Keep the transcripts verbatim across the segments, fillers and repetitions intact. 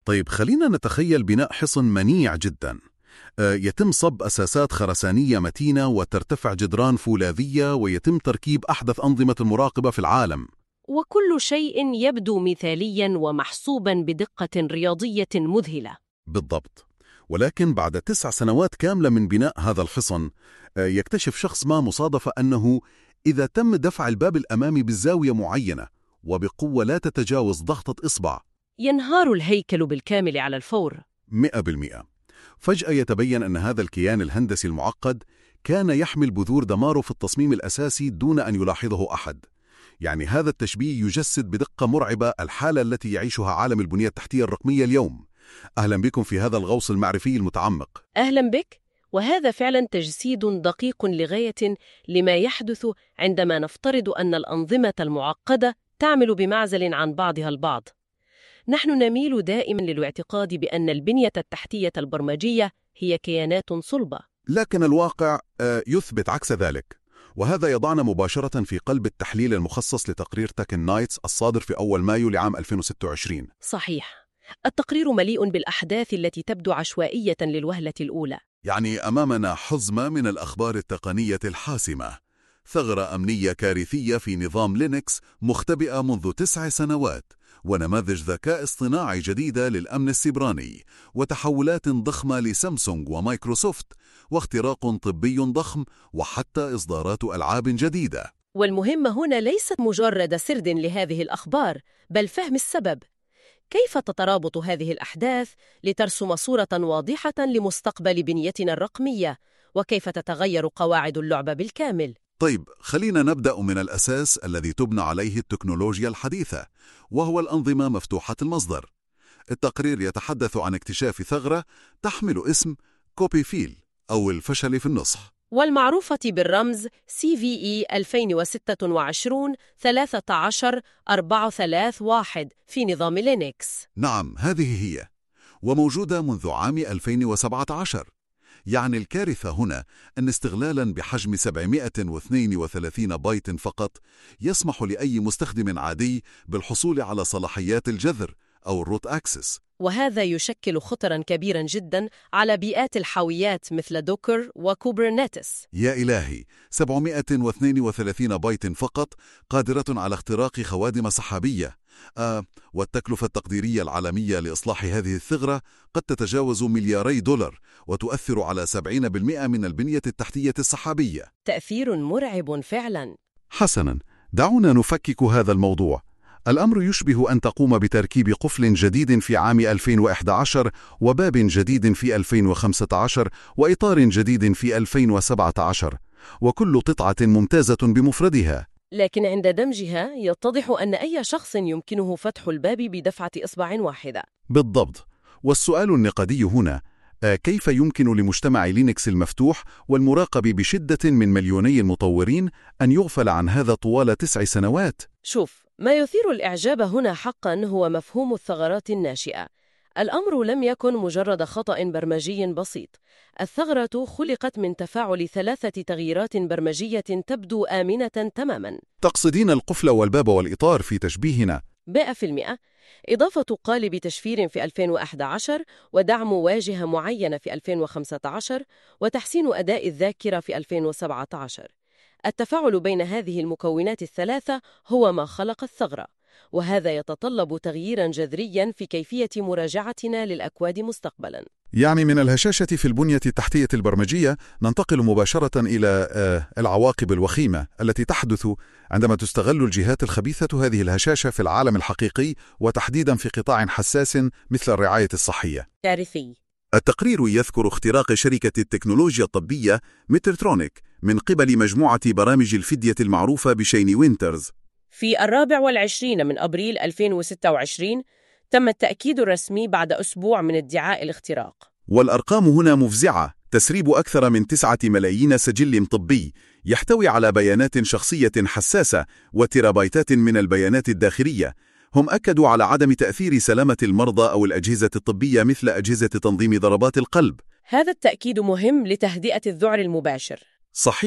طيب خلينا نتخيل بناء حصن منيع جدا. آه، يتم صب أساسات خرسانية متينة وترتفع جدران فولاذية ويتم تركيب أحدث أنظمة المراقبة في العالم. وكل شيء يبدو مثالياً ومحسوباً بدقة رياضية مذهلة. بالضبط. ولكن بعد تسع سنوات كاملة من بناء هذا الحصن، آه، يكتشف شخص ما مصادفة أنه إذا تم دفع الباب الأمامي بالزاوية معينة وبقوة لا تتجاوز ضغطة إصبع، ينهار الهيكل بالكامل على الفور. مئة بالمئة. فجأة يتبين أن هذا الكيان الهندسي المعقد كان يحمل بذور دماره في التصميم الأساسي دون أن يلاحظه أحد. يعني هذا التشبيه يجسد بدقة مرعبة الحالة التي يعيشها عالم البنية التحتية الرقمية اليوم. أهلا بكم في هذا الغوص المعرفي المتعمق. أهلا بك. وهذا فعلا تجسيد دقيق لغاية لما يحدث عندما نفترض أن الأنظمة المعقدة تعمل بمعزل عن بعضها البعض. نحن نميل دائما للاعتقاد بأن البنية التحتية البرمجية هي كيانات صلبة، لكن الواقع يثبت عكس ذلك، وهذا يضعنا مباشرة في قلب التحليل المخصص لتقرير تاكن نايتس الصادر في أول مايو لعام ألفين وستة وعشرين. صحيح. التقرير مليء بالأحداث التي تبدو عشوائية للوهلة الأولى. يعني أمامنا حزمة من الأخبار التقنية الحاسمة، ثغرة أمنية كارثية في نظام لينكس مختبئة منذ تسع سنوات، ونماذج ذكاء اصطناعي جديدة للأمن السيبراني، وتحولات ضخمة لسامسونج ومايكروسوفت، واختراق طبي ضخم، وحتى إصدارات ألعاب جديدة. والمهم هنا ليست مجرد سرد لهذه الأخبار، بل فهم السبب. كيف تترابط هذه الأحداث لترسم صورة واضحة لمستقبل بنيتنا الرقمية؟ وكيف تتغير قواعد اللعبة بالكامل؟ طيب خلينا نبدأ من الأساس الذي تبنى عليه التكنولوجيا الحديثة، وهو الأنظمة مفتوحة المصدر. التقرير يتحدث عن اكتشاف ثغرة تحمل اسم كوبي فيل أو الفشل في النصح، والمعروفة بالرمز سي في إي ألفين وستة وعشرين ثلاثة عشر أربعة ثلاثة واحد في نظام لينكس. نعم هذه هي، وموجودة منذ عام ألفين وسبعة عشر. يعني الكارثة هنا أن استغلالاً بحجم سبعمائة واثنين وثلاثين بايت فقط يسمح لأي مستخدم عادي بالحصول على صلاحيات الجذر أو الروت أكسس. وهذا يشكل خطراً كبيراً جداً على بيئات الحاويات مثل دوكر وكوبرنيتس. يا إلهي، سبعمائة واثنين وثلاثين بايت فقط قادرة على اختراق خوادم سحابية. آه والتكلفة التقديرية العالمية لإصلاح هذه الثغرة قد تتجاوز ملياري دولار، وتؤثر على سبعين بالمئة من البنية التحتية السحابية. تأثير مرعب فعلاً. حسناً، دعونا نفكك هذا الموضوع. الأمر يشبه أن تقوم بتركيب قفل جديد في عام ألفين وإحدى عشر، وباب جديد في ألفين وخمسة عشر، وإطار جديد في ألفين وسبعة عشر، وكل قطعة ممتازة بمفردها. لكن عند دمجها يتضح أن أي شخص يمكنه فتح الباب بدفعة إصبع واحدة. بالضبط. والسؤال النقدي هنا، كيف يمكن لمجتمع لينكس المفتوح والمراقب بشدة من مليوني المطورين أن يغفل عن هذا طوال تسع سنوات؟ شوف، ما يثير الإعجاب هنا حقاً هو مفهوم الثغرات الناشئة. الأمر لم يكن مجرد خطأ برمجي بسيط. الثغرة خلقت من تفاعل ثلاثة تغييرات برمجية تبدو آمنة تماماً. تقصدين القفل والباب والإطار في تشبيهنا؟ مئة بالمئة. إضافة قالب تشفير في ألفين وإحدى عشر، ودعم واجهة معينة في ألفين وخمسة عشر، وتحسين أداء الذاكرة في ألفين وسبعة عشر. التفاعل بين هذه المكونات الثلاثة هو ما خلق الثغرة، وهذا يتطلب تغييراً جذرياً في كيفية مراجعتنا للأكواد مستقبلاً. يعني من الهشاشة في البنية التحتية البرمجية ننتقل مباشرة إلى العواقب الوخيمة التي تحدث عندما تستغل الجهات الخبيثة هذه الهشاشة في العالم الحقيقي، وتحديداً في قطاع حساس مثل الرعاية الصحية. كارثي. التقرير يذكر اختراق شركة التكنولوجيا الطبية ميترترونيك من قبل مجموعة برامج الفدية المعروفة بشين وينترز. في الرابع والعشرين من أبريل ألفين وستة وعشرين تم التأكيد الرسمي بعد أسبوع من ادعاء الاختراق. والأرقام هنا مفزعة، تسريب أكثر من تسعة ملايين سجل طبي يحتوي على بيانات شخصية حساسة وتيرابايتات من البيانات الداخلية. هم أكدوا على عدم تأثير سلامة المرضى أو الأجهزة الطبية مثل أجهزة تنظيم ضربات القلب. هذا التأكيد مهم لتهدئة الذعر المباشر. صحيح،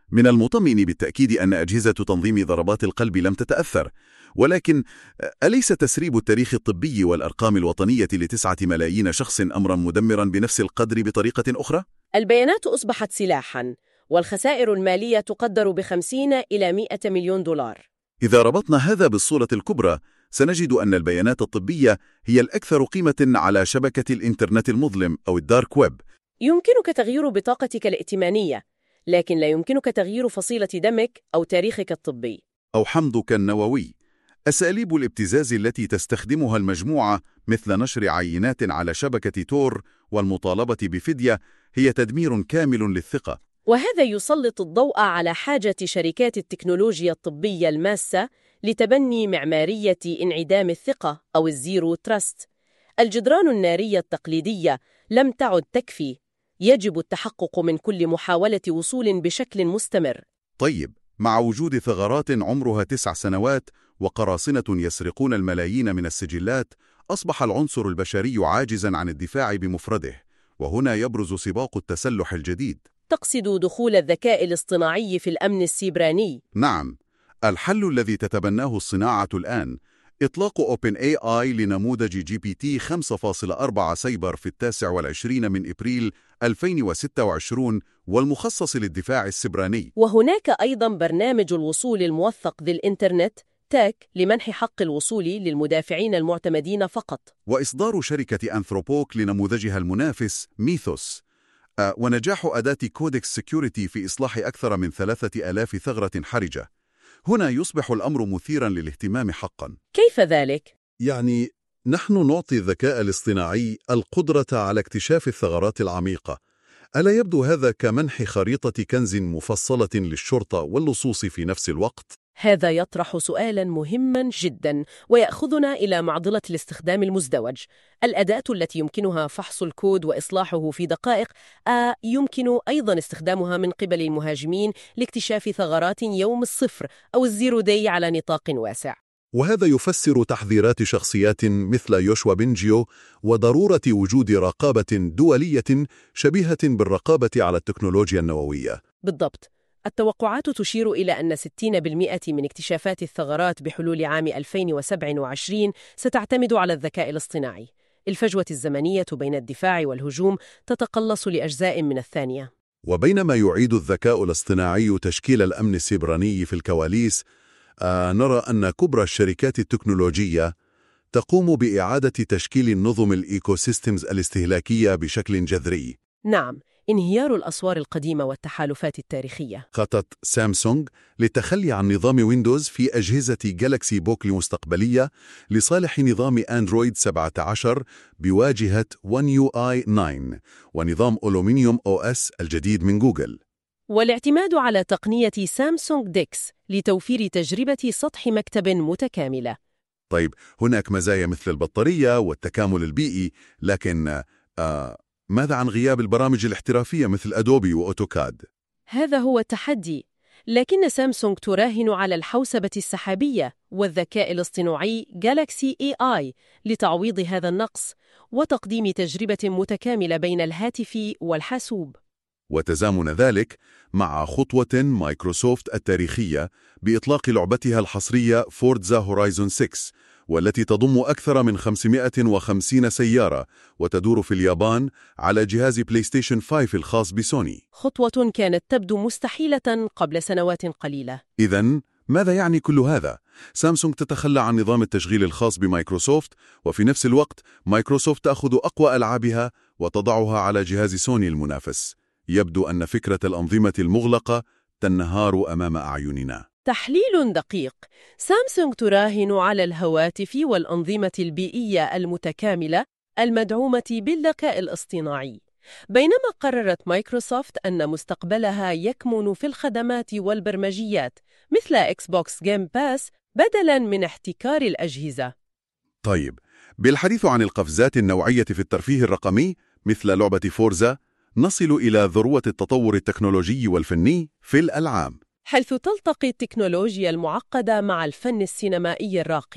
من المطمئن بالتأكيد أن أجهزة تنظيم ضربات القلب لم تتأثر، ولكن أليس تسريب التاريخ الطبي والأرقام الوطنية لتسعة ملايين شخص أمرا مدمرا بنفس القدر بطريقة أخرى؟ البيانات أصبحت سلاحاً، والخسائر المالية تقدر بخمسين إلى مئة مليون دولار. إذا ربطنا هذا بالصورة الكبرى، سنجد أن البيانات الطبية هي الأكثر قيمة على شبكة الإنترنت المظلم أو الدارك ويب. يمكنك تغيير بطاقتك الائتمانية، لكن لا يمكنك تغيير فصيلة دمك أو تاريخك الطبي أو حمضك النووي. أساليب الابتزاز التي تستخدمها المجموعة مثل نشر عينات على شبكة تور والمطالبة بفدية هي تدمير كامل للثقة. وهذا يسلط الضوء على حاجة شركات التكنولوجيا الطبية الماسة لتبني معمارية انعدام الثقة أو الزيرو تراست. الجدران النارية التقليدية لم تعد تكفي، يجب التحقق من كل محاولة وصول بشكل مستمر. طيب، مع وجود ثغرات عمرها تسع سنوات وقراصنة يسرقون الملايين من السجلات، أصبح العنصر البشري عاجزاً عن الدفاع بمفرده، وهنا يبرز سباق التسلح الجديد. تقصد دخول الذكاء الاصطناعي في الأمن السيبراني؟ نعم، الحل الذي تتبناه الصناعة الآن إطلاق أوبن إيه آي لنموذج جي بي تي خمسة فاصلة أربعة سايبر في التاسع والعشرين من إبريل ألفين وستة وعشرين والمخصص للدفاع السبراني. وهناك أيضاً برنامج الوصول الموثق ذي الإنترنت تاك لمنح حق الوصول للمدافعين المعتمدين فقط. وإصدار شركة أنثروبوك لنموذجها المنافس ميثوس، أه ونجاح أداة كودكس سيكيورتي في إصلاح أكثر من ثلاثة آلاف ثغرة حرجة. هنا يصبح الأمر مثيراً للاهتمام حقاً. كيف ذلك؟ يعني نحن نعطي الذكاء الاصطناعي القدرة على اكتشاف الثغرات العميقة. ألا يبدو هذا كمنح خريطة كنز مفصلة للشرطة واللصوص في نفس الوقت؟ هذا يطرح سؤالاً مهماً جداً، ويأخذنا إلى معضلة الاستخدام المزدوج. الأداة التي يمكنها فحص الكود وإصلاحه في دقائق آه يمكن أيضاً استخدامها من قبل المهاجمين لاكتشاف ثغرات يوم الصفر أو الزيرو داي على نطاق واسع. وهذا يفسر تحذيرات شخصيات مثل يوشوا بنجيو وضرورة وجود رقابة دولية شبيهة بالرقابة على التكنولوجيا النووية. بالضبط. التوقعات تشير إلى أن ستين بالمئة من اكتشافات الثغرات بحلول عام ألفين وسبعة وعشرين ستعتمد على الذكاء الاصطناعي. الفجوة الزمنية بين الدفاع والهجوم تتقلص لأجزاء من الثانية. وبينما يعيد الذكاء الاصطناعي تشكيل الأمن السيبراني في الكواليس، آه نرى أن كبرى الشركات التكنولوجية تقوم بإعادة تشكيل النظم الإيكوسيستمز الاستهلاكية بشكل جذري. نعم، انهيار الأسوار القديمة والتحالفات التاريخية. خطط سامسونج للتخلي عن نظام ويندوز في أجهزة جالاكسي بوك المستقبلية لصالح نظام أندرويد سبعة عشر بواجهة ون يو آي تسعة ونظام ألومنيوم أو إس الجديد من جوجل، والاعتماد على تقنية سامسونج ديكس لتوفير تجربة سطح مكتب متكاملة. طيب، هناك مزايا مثل البطارية والتكامل البيئي، لكن آه ماذا عن غياب البرامج الاحترافية مثل أدوبي وأوتوكاد؟ هذا هو التحدي، لكن سامسونج تراهن على الحوسبة السحابية والذكاء الاصطناعي جالاكسي إيه آي لتعويض هذا النقص وتقديم تجربة متكاملة بين الهاتف والحاسوب. وتزامن ذلك مع خطوة مايكروسوفت التاريخية بإطلاق لعبتها الحصرية فورتزا هورايزون ستة، والتي تضم أكثر من خمسمائة وخمسين سيارة وتدور في اليابان على جهاز بلاي ستيشن خمسة الخاص بسوني. خطوة كانت تبدو مستحيلة قبل سنوات قليلة. إذن ماذا يعني كل هذا؟ سامسونج تتخلى عن نظام التشغيل الخاص بمايكروسوفت، وفي نفس الوقت مايكروسوفت تأخذ أقوى ألعابها وتضعها على جهاز سوني المنافس. يبدو أن فكرة الأنظمة المغلقة تنهار أمام أعيننا. تحليل دقيق. سامسونج تراهن على الهواتف والأنظمة البيئية المتكاملة المدعومة بالذكاء الاصطناعي، بينما قررت مايكروسوفت أن مستقبلها يكمن في الخدمات والبرمجيات مثل إكس بوكس جيم باس بدلاً من احتكار الأجهزة. طيب، بالحديث عن القفزات النوعية في الترفيه الرقمي مثل لعبة فورزا، نصل إلى ذروة التطور التكنولوجي والفني في الألعاب، حيث تلتقي التكنولوجيا المعقدة مع الفن السينمائي الراقي.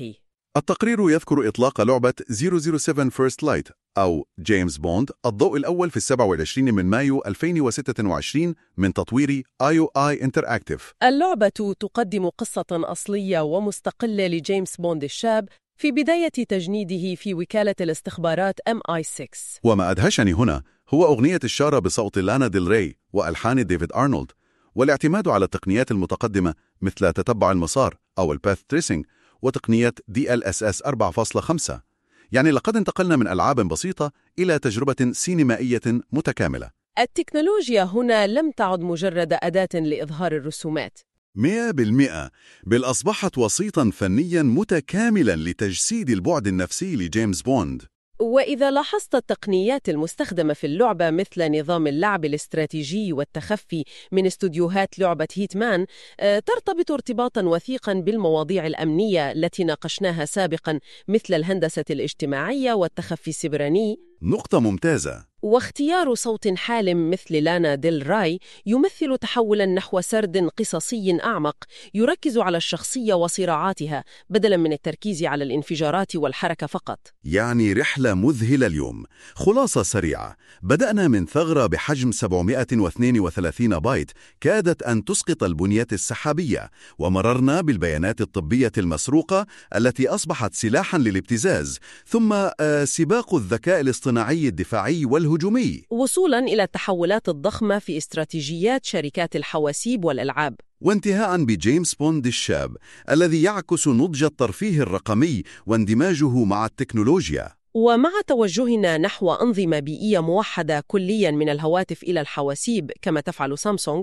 التقرير يذكر إطلاق لعبة صفر صفر سبعة First Light أو جيمس بوند الضوء الأول في السابع والعشرين من مايو ألفين وستة وعشرين من تطوير آي أو آي Interactive. اللعبة تقدم قصة أصلية ومستقلة لجيمس بوند الشاب في بداية تجنيده في وكالة الاستخبارات إم آي ستة. وما أدهشني هنا هو أغنية الشارة بصوت لانا ديل ري وألحان ديفيد أرنولد، والاعتماد على التقنيات المتقدمة مثل تتبع المسار أو الباث تريسينج وتقنية دي إل إس إس أربعة فاصلة خمسة. يعني لقد انتقلنا من ألعاب بسيطة إلى تجربة سينمائية متكاملة. التكنولوجيا هنا لم تعد مجرد أداة لإظهار الرسومات. مئة بالمئة، بل أصبحت وسيطاً فنياً متكاملاً لتجسيد البعد النفسي لجيمس بوند. وإذا لاحظت التقنيات المستخدمة في اللعبة مثل نظام اللعب الاستراتيجي والتخفي من استوديوهات لعبة هيتمان، ترتبط ارتباطاً وثيقاً بالمواضيع الأمنية التي ناقشناها سابقاً مثل الهندسة الاجتماعية والتخفي السبراني. نقطة ممتازة. واختيار صوت حالم مثل لانا ديل راي يمثل تحولاً نحو سرد قصصي أعمق يركز على الشخصية وصراعاتها بدلاً من التركيز على الانفجارات والحركة فقط. يعني رحلة مذهلة اليوم. خلاصة سريعة، بدأنا من ثغرة بحجم سبعمئة واثنين وثلاثين بايت كادت أن تسقط البنية السحابية، ومررنا بالبيانات الطبية المسروقة التي أصبحت سلاحاً للابتزاز، ثم آه سباق الذكاء الاصطناعي الدفاعي والهجومي، وصولاً إلى التحولات الضخمة في استراتيجيات شركات الحواسيب والألعاب، وانتهاءً بجيمس بوند الشاب الذي يعكس نضج الترفيه الرقمي واندماجه مع التكنولوجيا. ومع توجهنا نحو أنظمة بيئية موحدة كلياً من الهواتف إلى الحواسيب كما تفعل سامسونج،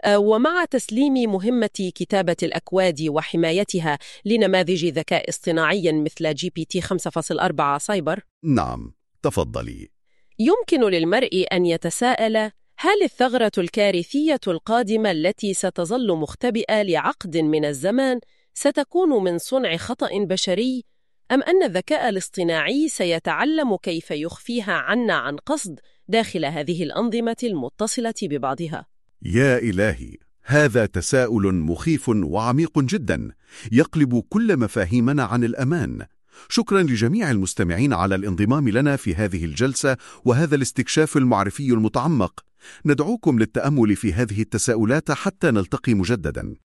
ومع تسليم مهمة كتابة الأكواد وحمايتها لنماذج ذكاء اصطناعي مثل جي بي تي خمسة فاصلة أربعة سايبر. نعم، تفضلي. يمكن للمرء أن يتساءل: هل الثغرة الكارثية القادمة التي ستظل مختبئة لعقد من الزمان ستكون من صنع خطأ بشري، أم أن الذكاء الاصطناعي سيتعلم كيف يخفيها عنا عن قصد داخل هذه الأنظمة المتصلة ببعضها؟ يا إلهي، هذا تساؤل مخيف وعميق جدا يقلب كل مفاهيمنا عن الأمان. شكرا لجميع المستمعين على الانضمام لنا في هذه الجلسة وهذا الاستكشاف المعرفي المتعمق. ندعوكم للتأمل في هذه التساؤلات حتى نلتقي مجددا.